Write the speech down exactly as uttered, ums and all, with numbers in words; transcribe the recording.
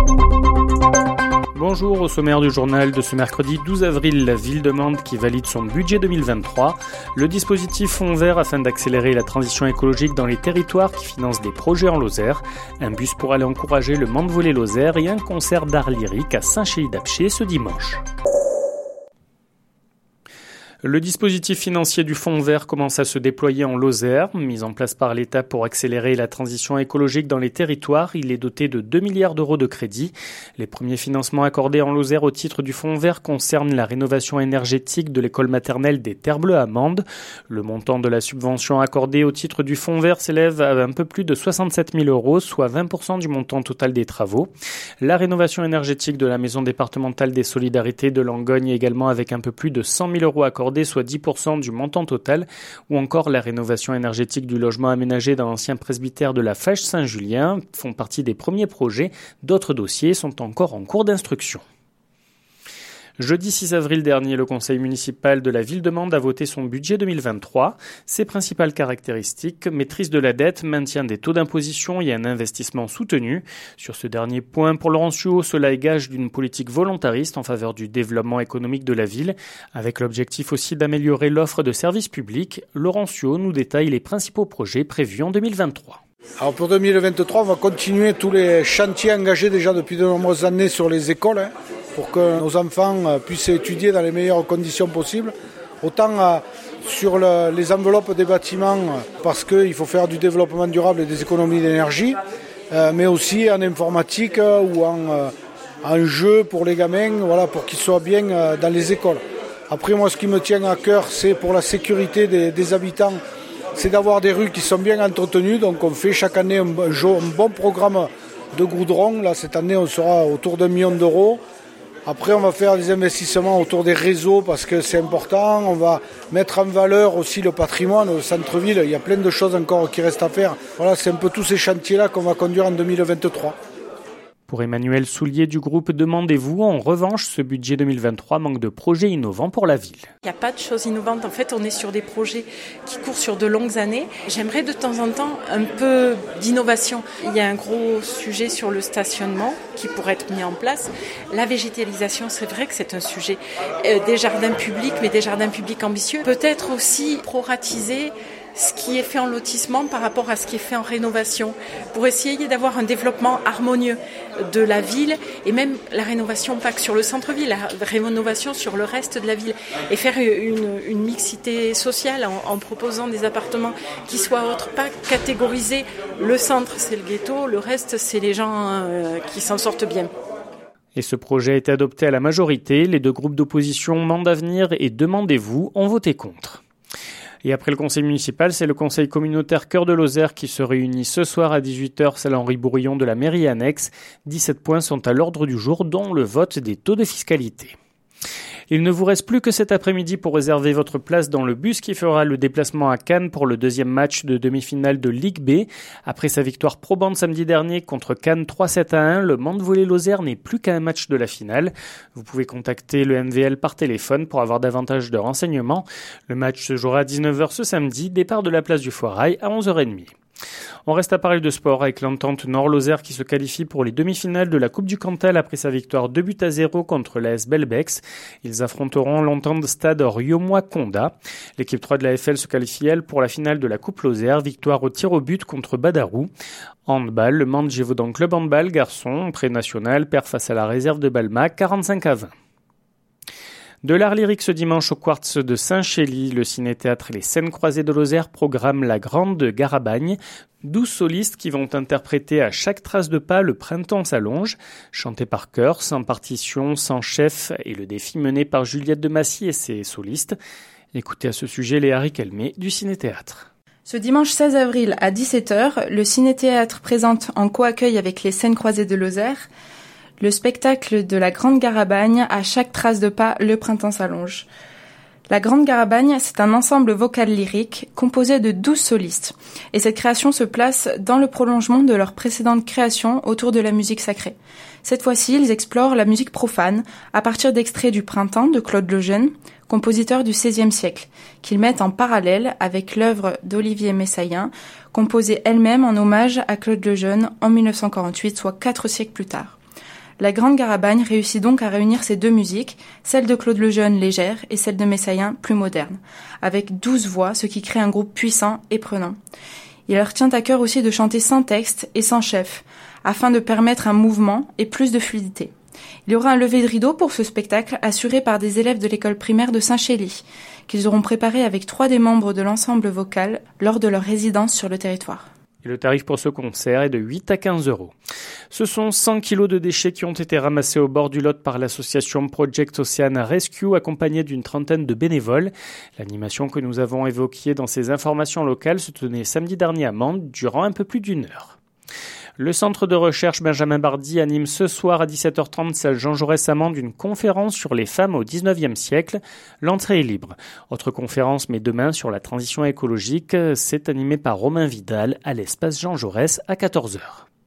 Bonjour, au sommaire du journal de ce mercredi douze avril, la ville de Mende qui valide son budget deux mille vingt-trois, le dispositif Fonds Vert afin d'accélérer la transition écologique dans les territoires qui finance des projets en Lozère, un bus pour aller encourager le Mende Volley Lozère et un concert d'art lyrique à Saint-Chély-d'Apcher ce dimanche. Le dispositif financier du Fonds Vert commence à se déployer en Lozère. Mis en place par l'État pour accélérer la transition écologique dans les territoires, il est doté de deux milliards d'euros de crédit. Les premiers financements accordés en Lozère au titre du Fonds Vert concernent la rénovation énergétique de l'école maternelle des Terres Bleues à Mende. Le montant de la subvention accordée au titre du Fonds Vert s'élève à un peu plus de soixante-sept mille euros, soit vingt pour cent du montant total des travaux. La rénovation énergétique de la maison départementale des solidarités de Langogne également avec un peu plus de cent mille euros accordés, soit dix pour cent du montant total, ou encore la rénovation énergétique du logement aménagé dans l'ancien presbytère de la Fèche Saint-Julien font partie des premiers projets. D'autres dossiers sont encore en cours d'instruction. Jeudi six avril dernier, le conseil municipal de la ville de Mende a voté son budget deux mille vingt-trois. Ses principales caractéristiques, maîtrise de la dette, maintien des taux d'imposition et un investissement soutenu. Sur ce dernier point, pour Laurent Suau, cela est gage d'une politique volontariste en faveur du développement économique de la ville, avec l'objectif aussi d'améliorer l'offre de services publics. Laurent Suau nous détaille les principaux projets prévus en deux mille vingt-trois. Alors pour deux mille vingt-trois, on va continuer tous les chantiers engagés déjà depuis de nombreuses années sur les écoles, hein, pour que nos enfants puissent étudier dans les meilleures conditions possibles. Autant euh, sur le, les enveloppes des bâtiments, parce qu'il faut faire du développement durable et des économies d'énergie, euh, mais aussi en informatique euh, ou en, euh, en jeu pour les gamins, voilà, pour qu'ils soient bien euh, dans les écoles. Après, moi, ce qui me tient à cœur, c'est pour la sécurité des, des habitants, c'est d'avoir des rues qui sont bien entretenues. Donc on fait chaque année un, un bon programme de goudron. Là, cette année, on sera autour d'un million d'euros. Après, on va faire des investissements autour des réseaux parce que c'est important. On va mettre en valeur aussi le patrimoine, le centre-ville. Il y a plein de choses encore qui restent à faire. Voilà, c'est un peu tous ces chantiers-là qu'on va conduire en deux mille vingt-trois. Pour Emmanuel Soulier du groupe Demandez-vous, en revanche, ce budget deux mille vingt-trois manque de projets innovants pour la ville. Il n'y a pas de choses innovantes. En fait, on est sur des projets qui courent sur de longues années. J'aimerais de temps en temps un peu d'innovation. Il y a un gros sujet sur le stationnement qui pourrait être mis en place. La végétalisation, c'est vrai que c'est un sujet. Euh, des jardins publics, mais des jardins publics ambitieux. Peut-être aussi proratiser ce qui est fait en lotissement par rapport à ce qui est fait en rénovation, pour essayer d'avoir un développement harmonieux de la ville et même la rénovation pas que sur le centre-ville, la rénovation sur le reste de la ville et faire une, une mixité sociale en, en proposant des appartements qui soient autres, pas catégoriser le centre c'est le ghetto, le reste c'est les gens euh, qui s'en sortent bien. Et ce projet a été adopté à la majorité. Les deux groupes d'opposition Mende Avenir et Demandez-vous ont voté contre. Et après le conseil municipal, c'est le conseil communautaire Cœur de Lozère qui se réunit ce soir à dix-huit heures, salle Henri Bourillon de la mairie annexe. dix-sept points sont à l'ordre du jour, dont le vote des taux de fiscalité. Il ne vous reste plus que cet après-midi pour réserver votre place dans le bus qui fera le déplacement à Cannes pour le deuxième match de demi-finale de Ligue B. Après sa victoire probante samedi dernier contre Cannes trois sept à un, le Mende Volley Lozère n'est plus qu'à un match de la finale. Vous pouvez contacter le M V L par téléphone pour avoir davantage de renseignements. Le match se jouera à dix-neuf heures ce samedi, départ de la place du Foirail à onze heures trente. On reste à parler de sport avec l'entente Nord-Lozère qui se qualifie pour les demi-finales de la Coupe du Cantal après sa victoire deux buts à zéro contre l'A S Belbex. Ils affronteront l'entente Stade Riomois-Condat. L'équipe trois de la F L se qualifie, elle, pour la finale de la Coupe Lozère, victoire au tir au but contre Badarou. Handball, le Mende Gévaudan Club Handball garçon, pré-national, perd face à la réserve de Balma, quarante-cinq à vingt. De l'art lyrique ce dimanche au Quartz de Saint-Chély, le ciné-théâtre et les scènes croisées de Lozère programment La Grande Garabagne. douze solistes qui vont interpréter à chaque trace de pas Le Printemps s'allonge, chanté par chœur, sans partition, sans chef, et le défi mené par Juliette de Massy et ses solistes. Écoutez à ce sujet Léa Riquelmé du ciné-théâtre. Ce dimanche seize avril à dix-sept heures, le ciné-théâtre présente en co-accueil avec les scènes croisées de Lozère le spectacle de La Grande Garabagne, à chaque trace de pas, Le Printemps s'allonge. La Grande Garabagne, c'est un ensemble vocal lyrique composé de douze solistes. Et cette création se place dans le prolongement de leur précédente création autour de la musique sacrée. Cette fois-ci, ils explorent la musique profane à partir d'extraits du Printemps de Claude Lejeune, compositeur du seizième siècle, qu'ils mettent en parallèle avec l'œuvre d'Olivier Messaillin, composée elle-même en hommage à Claude Lejeune en mille neuf cent quarante-huit, soit quatre siècles plus tard. La Grande Garabagne réussit donc à réunir ces deux musiques, celle de Claude Lejeune légère et celle de Messayen plus moderne, avec douze voix, ce qui crée un groupe puissant et prenant. Il leur tient à cœur aussi de chanter sans texte et sans chef, afin de permettre un mouvement et plus de fluidité. Il y aura un lever de rideau pour ce spectacle assuré par des élèves de l'école primaire de Saint-Chély, qu'ils auront préparé avec trois des membres de l'ensemble vocal lors de leur résidence sur le territoire. Et le tarif pour ce concert est de huit à quinze euros. Ce sont cent kilos de déchets qui ont été ramassés au bord du Lot par l'association Project Ocean Rescue, accompagnée d'une trentaine de bénévoles. L'animation que nous avons évoquée dans ces informations locales se tenait samedi dernier à Mende, durant un peu plus d'une heure. Le centre de recherche Benjamin Bardy anime ce soir à dix-sept heures trente, salle Jean Jaurès à Mende, une conférence sur les femmes au dix-neuvième siècle. L'entrée est libre. Autre conférence, mais demain, sur la transition écologique, c'est animé par Romain Vidal à l'espace Jean Jaurès à quatorze heures.